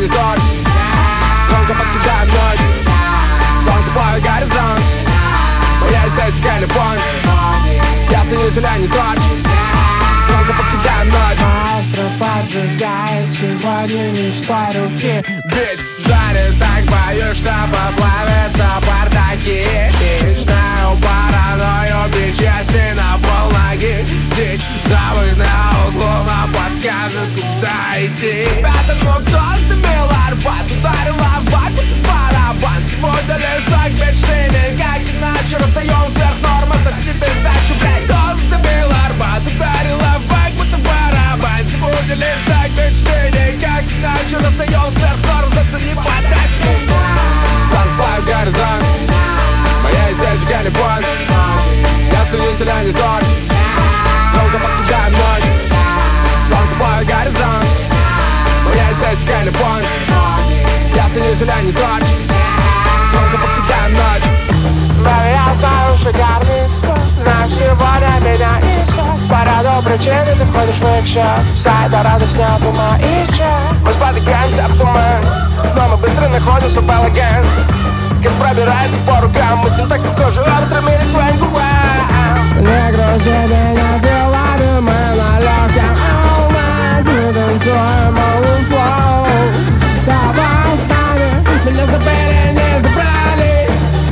не торч. Громко покидаем ночь. Солнце плавит горизонт. Моя эстетика любовь. Я ценитель, а не торч. Громко покидаем ночь. Маэстро поджигает сегодня мечтой руки. Бич жарит, так боюсь, что поплавятся бардаки. И знаю паранойю, бич ясный на полноги. Дичь завыт на углу, нам подскажет, куда идти. Ребята, ну кто сдымил Арбат? Ударила в бак, будто барабан. Сегодня лишь так бесшильный, как иначе расстаем сверх нормы. Так себе сдачу, блядь, кто сдымил Арбат? Ударила в бак, будто барабан. Сегодня лишь так бесшильный, как иначе расстаем сверх норм. Зацени подачу. Солнце плавит горизонт. Моя эстетика любовь. Я ценитель, а не торч. Громко покидаем ночь. Солнце плавит горизонт. Моя эстетика любовь. Я ценитель, а не торч. Громко покидаем ночь. Baby, я знаю шикарный спот. Знаешь, сегодня меня ищет. По ряду причин ты входишь в их счет. Вся эта радость не от ума и че. Мы спотыкаемся в туман, но мы быстро находимся в балаган. Как пробирается по рукам, мы с ним так легко живем, стремились к твоим губам. Не грузи меня делами, мы на легком алмаз. Мы танцуем all flow. Давай с нами, меня забыли, не забрали.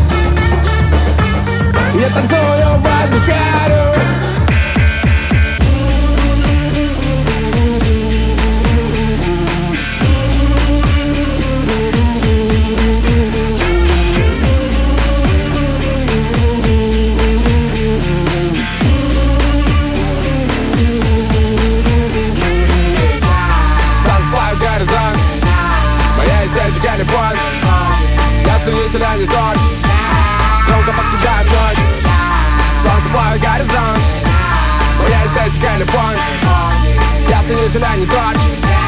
Я танцую в одну харю. Эстетика любовь. Я ценитель, а не торч. Громко покидаем ночь. Солнце плавит горизонт. Моя эстетика любовь. Я ценитель, а не торч.